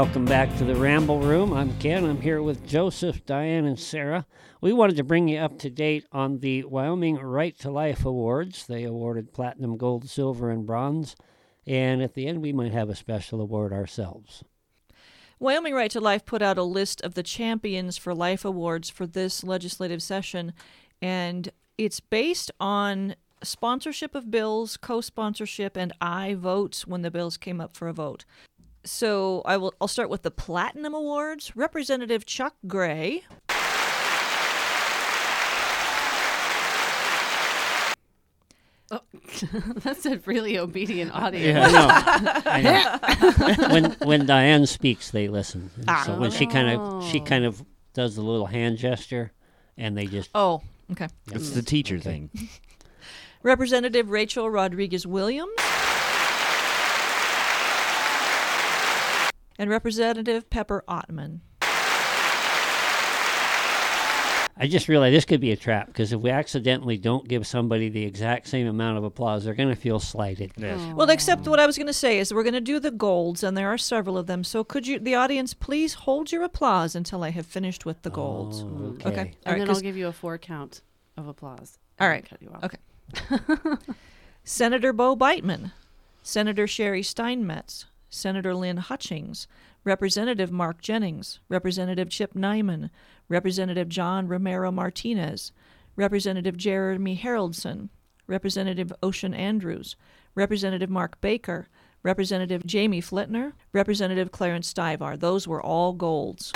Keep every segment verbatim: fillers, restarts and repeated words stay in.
Welcome back to the Ramble Room. I'm Ken. I'm here with Joseph, Diane, and Sarah. We wanted to bring you up to date on the Wyoming Right to Life Awards. They awarded platinum, gold, silver, and bronze. And at the end, we might have a special award ourselves. Wyoming Right to Life put out a list of the champions for life awards for this legislative session, and it's based on sponsorship of bills, co-sponsorship, and aye votes when the bills came up for a vote. So I will. I'll start with the Platinum Awards. Representative Chuck Gray. Oh, that's a really obedient audience. Yeah, I know. I know. when when Diane speaks, they listen. Ah. So when she kind of she kind of does the little hand gesture, and they just Oh, okay. It's the teacher Okay. thing. Representative Rachel Rodriguez Williams. And Representative Pepper Ottman. I just realized this could be a trap, because if we accidentally don't give somebody the exact same amount of applause, they're going to feel slighted. Yes. Well, except what I was going to say is we're going to do the golds, and there are several of them. So could you, the audience, please hold your applause until I have finished with the golds. Oh, Okay. okay. All And right, then 'cause- I'll give you a four count of applause. All and right. Cut you off. Okay. Senator Bo Beitman, Senator Sherry Steinmetz, Senator Lynn Hutchings, Representative Mark Jennings, Representative Chip Nyman, Representative John Romero Martinez, Representative Jeremy Haroldson, Representative Ocean Andrews, Representative Mark Baker, Representative Jamie Flitner, Representative Clarence Stivar. Those were all golds.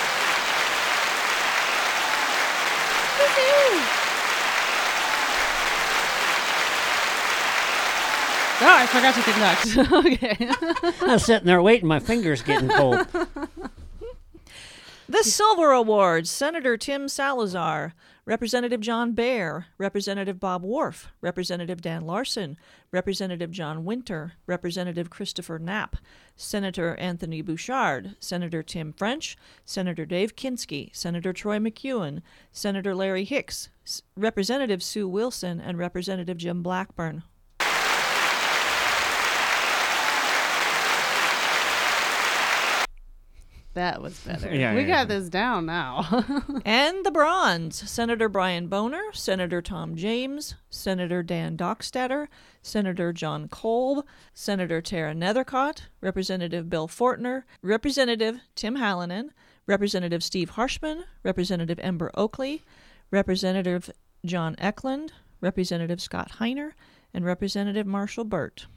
Oh, I forgot to conduct. Okay. I was sitting there waiting, my fingers getting cold. The Silver Awards, Senator Tim Salazar, Representative John Baer, Representative Bob Worf, Representative Dan Larson, Representative John Winter, Representative Christopher Knapp, Senator Anthony Bouchard, Senator Tim French, Senator Dave Kinski, Senator Troy McEwen, Senator Larry Hicks, S- Representative Sue Wilson, and Representative Jim Blackburn. That was better. Yeah, we yeah, got yeah. this down now. And the bronze, Senator Brian Boner, Senator Tom James, Senator Dan Dockstader, Senator John Kolb, Senator Tara Nethercott, Representative Bill Fortner, Representative Tim Hallinan, Representative Steve Harshman, Representative Ember Oakley, Representative John Eklund, Representative Scott Heiner, and Representative Marshall Burt.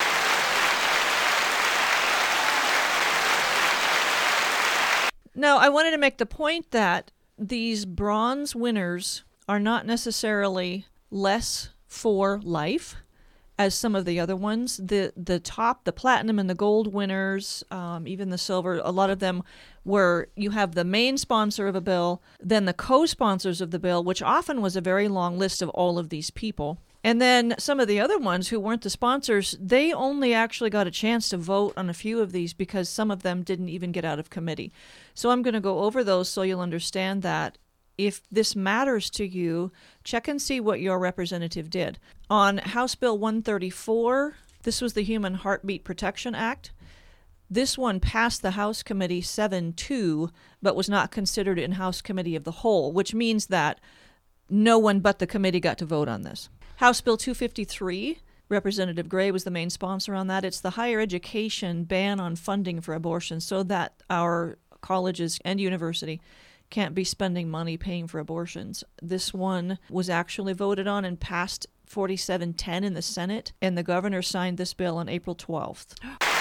Now, I wanted to make the point that these bronze winners are not necessarily less for life as some of the other ones. The the top, the platinum and the gold winners, um, even the silver, a lot of them were, you have the main sponsor of a bill, then the co-sponsors of the bill, which often was a very long list of all of these people. And then some of the other ones who weren't the sponsors, they only actually got a chance to vote on a few of these because some of them didn't even get out of committee. So I'm going to go over those so you'll understand that. If this matters to you, check and see what your representative did. On House Bill one thirty-four, this was the Human Heartbeat Protection Act. This one passed the House Committee seven two, but was not considered in House Committee of the Whole, which means that no one but the committee got to vote on this. House Bill two fifty-three, Representative Gray was the main sponsor on that. It's the higher education ban on funding for abortion so that our colleges and university can't be spending money paying for abortions. This one was actually voted on and passed forty-seven ten in the Senate, and the governor signed this bill on April twelfth.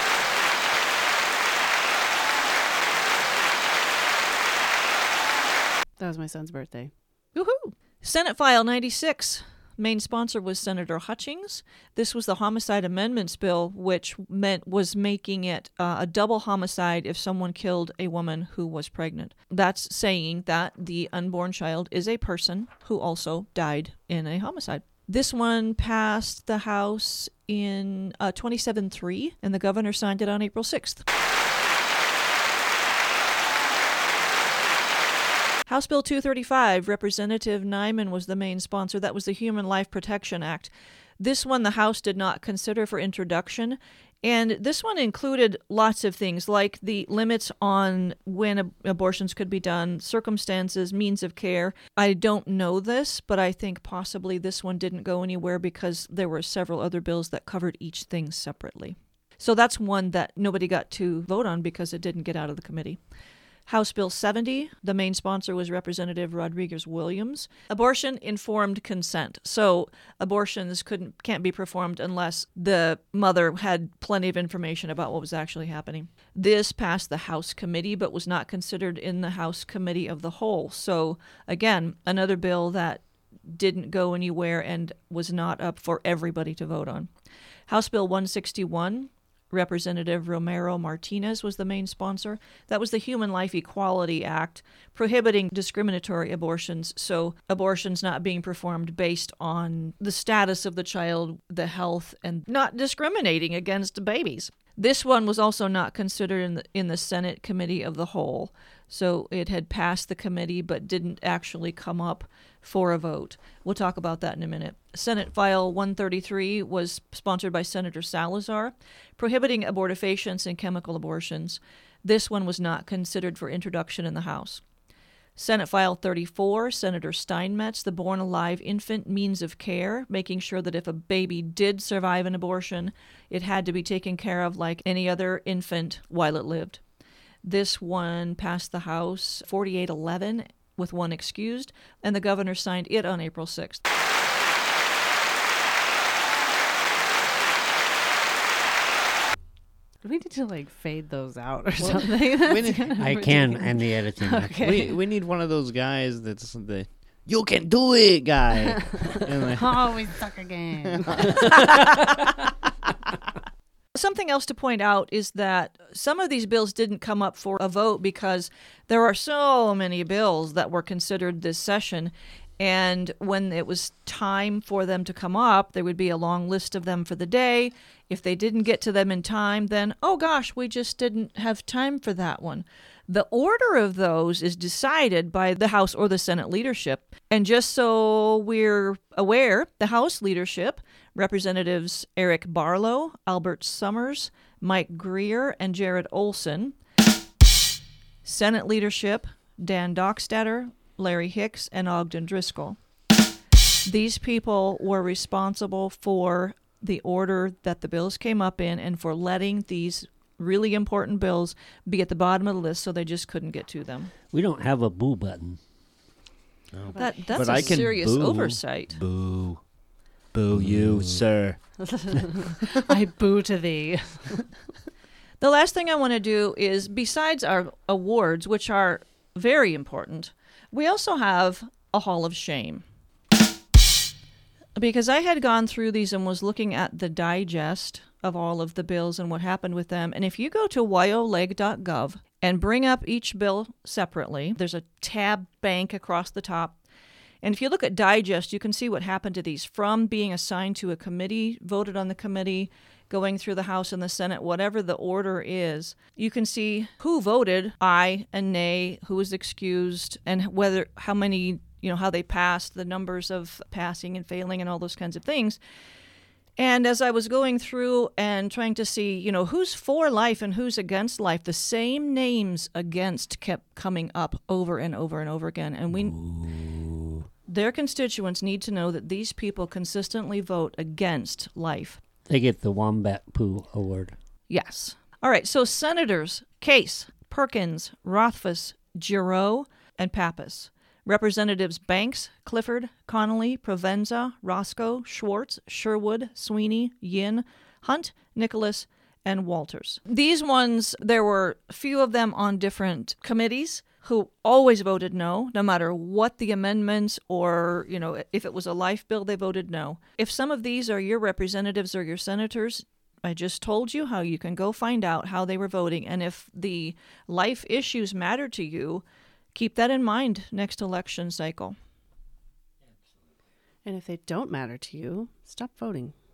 That was my son's birthday. Woohoo! Senate File ninety-six. Main sponsor was Senator Hutchings. This was the Homicide Amendments Bill, which meant was making it uh, a double homicide if someone killed a woman who was pregnant. That's saying that the unborn child is a person who also died in a homicide. This one passed the House in uh, twenty-seven three, and the governor signed it on April sixth. House Bill two thirty-five, Representative Nyman was the main sponsor. That was the Human Life Protection Act. This one the House did not consider for introduction, And this one included lots of things like the limits on when ab- abortions could be done, circumstances, means of care. I don't know this, but I think possibly this one didn't go anywhere because there were several other bills that covered each thing separately. So that's one that nobody got to vote on because it didn't get out of the committee. House Bill seventy, the main sponsor was Representative Rodriguez-Williams. Abortion informed consent. So abortions couldn't can't be performed unless the mother had plenty of information about what was actually happening. This passed the House committee but was not considered in the House Committee of the Whole. So again, another bill that didn't go anywhere and was not up for everybody to vote on. House Bill one sixty-one, Representative Romero Martinez was the main sponsor. That was the Human Life Equality Act, prohibiting discriminatory abortions, so abortions not being performed based on the status of the child, the health, and not discriminating against babies. This one was also not considered in the, in the Senate Committee of the Whole, so it had passed the committee but didn't actually come up for a vote. We'll talk about that in a minute. Senate File one thirty-three was sponsored by Senator Salazar, prohibiting abortifacients and chemical abortions. This one was not considered for introduction in the House. Senate File thirty-four, Senator Steinmetz, the Born Alive Infant Means of Care, making sure that if a baby did survive an abortion, it had to be taken care of like any other infant while it lived. This one passed the House forty-eight eleven with one excused, and the governor signed it on April sixth. We need to like fade those out or something. We need, I can, and the editing. Okay. we, we need one of those guys that's the "you can do it" guy. And like, Oh, we suck again. Something else to point out is that some of these bills didn't come up for a vote because there are so many bills that were considered this session. And when it was time for them to come up, there would be a long list of them for the day. If they didn't get to them in time, then, oh gosh, we just didn't have time for that one. The order of those is decided by the House or the Senate leadership. And just so we're aware, the House leadership, Representatives Eric Barlow, Albert Summers, Mike Greer, and Jared Olson. Senate leadership, Dan Dockstader, Larry Hicks, and Ogden Driscoll. These people were responsible for the order that the bills came up in and for letting these really important bills be at the bottom of the list so they just couldn't get to them. We don't have a boo button. no. That That's But a I can serious boo. oversight. Boo. Boo you, sir. I boo to thee. The last thing I want to do is, besides our awards, which are very important, we also have a Hall of Shame. Because I had gone through these and was looking at the digest of all of the bills and what happened with them. And if you go to wyoleg dot gov and bring up each bill separately, there's a tab bank across the top. And if you look at digest, you can see what happened to these from being assigned to a committee, voted on the committee, going through the House and the Senate, whatever the order is. You can see who voted aye and nay, who was excused, and whether how many, you know, how they passed, the numbers of passing and failing and all those kinds of things. And as I was going through and trying to see, you know, who's for life and who's against life, the same names against kept coming up over and over and over again. And we, Ooh. their constituents need to know that these people consistently vote against life. They get the Wombat Poo Award. Yes. All right, so Senators Case, Perkins, Rothfuss, Giroux, and Pappas. Representatives Banks, Clifford, Connolly, Provenza, Roscoe, Schwartz, Sherwood, Sweeney, Yin, Hunt, Nicholas, and Walters. These ones, there were a few of them on different committees who always voted no, no matter what the amendments or, you know, if it was a life bill, they voted no. If some of these are your representatives or your senators, I just told you how you can go find out how they were voting. And if the life issues matter to you, keep that in mind next election cycle. And if they don't matter to you, stop voting.